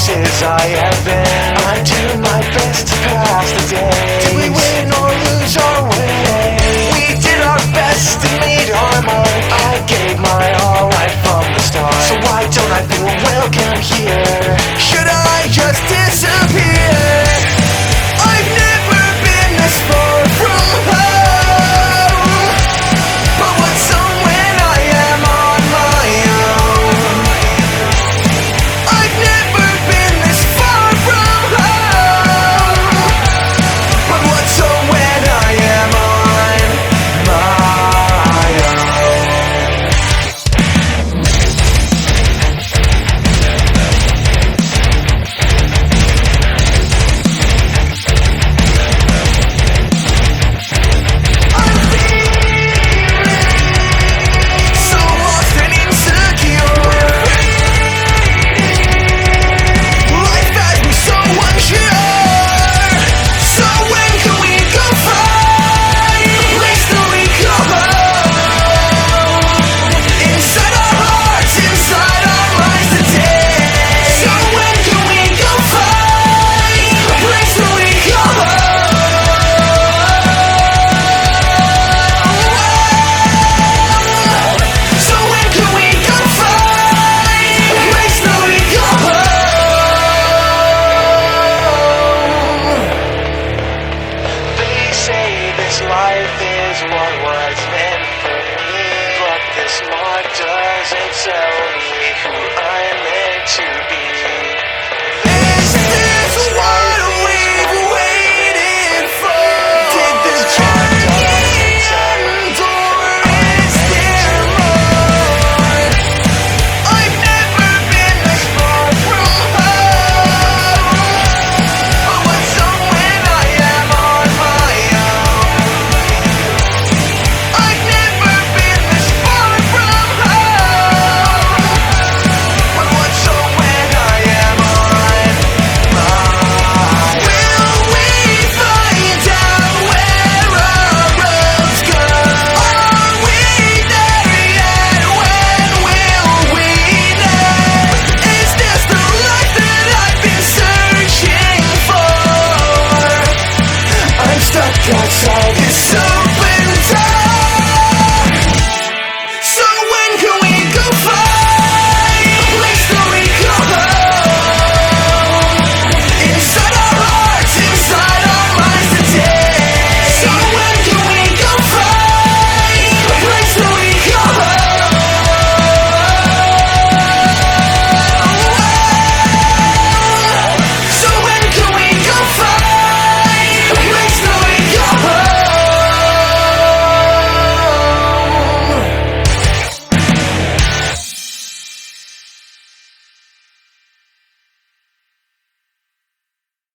places I have been. I do my best to pass the day. Did we win or lose our way? We did our best to meet our mark. I gave my all right from the start. So why don't I feel welcome here? Should I just disappear? I've never been this far from home. But what's on when I am on my own? I've never been this far from home. But what's on when I am on my own? I'm feeling so lost and insecure. Life has me so unsure. So when can we go find a place that we call home? Inside our hearts, inside our minds today. So when can we go find a place that we call home? So when can we go find a place that we call home? They say this life is what was meant for me, but this mark doesn't tell me who